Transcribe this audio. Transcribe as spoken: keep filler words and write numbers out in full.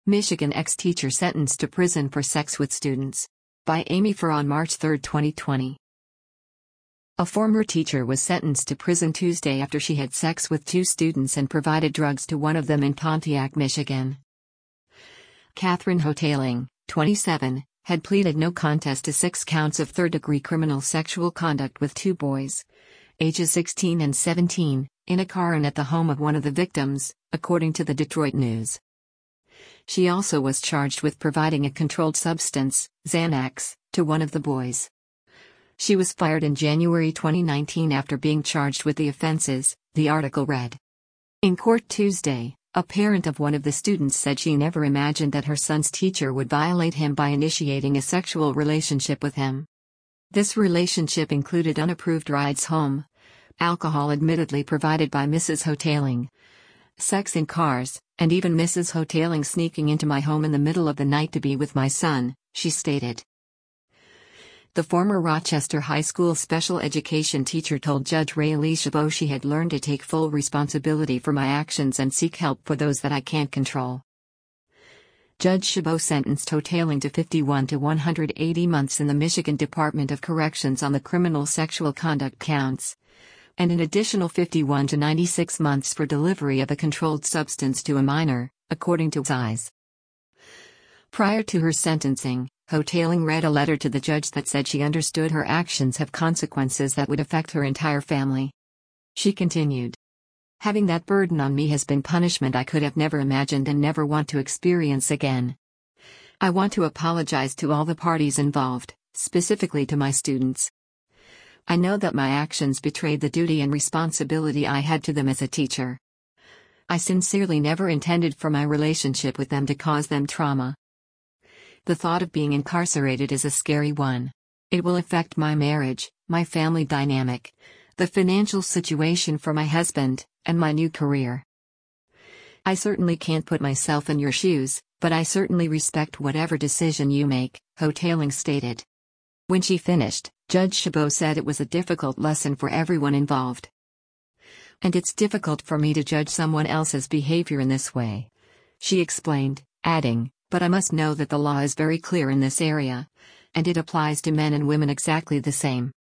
Michigan ex-teacher sentenced to prison for sex with students. By Amy Farr on March third, twenty twenty. A former teacher was sentenced to prison Tuesday after she had sex with two students and provided drugs to one of them in Pontiac, Michigan. Catherine Hotaling, twenty-seven, had pleaded no contest to six counts of third-degree criminal sexual conduct with two boys, ages sixteen and seventeen, in a car and at the home of one of the victims, according to the Detroit News. She also was charged with providing a controlled substance, Xanax, to one of the boys. She was fired in January twenty nineteen after being charged with the offenses, the article read. In court Tuesday, a parent of one of the students said she never imagined that her son's teacher would violate him by initiating a sexual relationship with him. This relationship included unapproved rides home, alcohol admittedly provided by Missus Hotaling, sex in cars, and even Missus Hotaling sneaking into my home in the middle of the night to be with my son, she stated. The former Rochester High School special education teacher told Judge Rayleigh Chabot she had learned to take full responsibility for my actions and seek help for those that I can't control. Judge Chabot sentenced Hotaling to fifty-one to one hundred eighty months in the Michigan Department of Corrections on the criminal sexual conduct counts, and an additional fifty-one to ninety-six months for delivery of a controlled substance to a minor, according to Size. Prior to her sentencing, Hotaling read a letter to the judge that said she understood her actions have consequences that would affect her entire family. She continued. Having that burden on me has been punishment I could have never imagined and never want to experience again. I want to apologize to all the parties involved, specifically to my students. I know that my actions betrayed the duty and responsibility I had to them as a teacher. I sincerely never intended for my relationship with them to cause them trauma. The thought of being incarcerated is a scary one. It will affect my marriage, my family dynamic, the financial situation for my husband, and my new career. I certainly can't put myself in your shoes, but I certainly respect whatever decision you make, Hotaling stated. When she finished, Judge Chabot said it was a difficult lesson for everyone involved. And it's difficult for me to judge someone else's behavior in this way, she explained, adding, but I must know that the law is very clear in this area, and it applies to men and women exactly the same.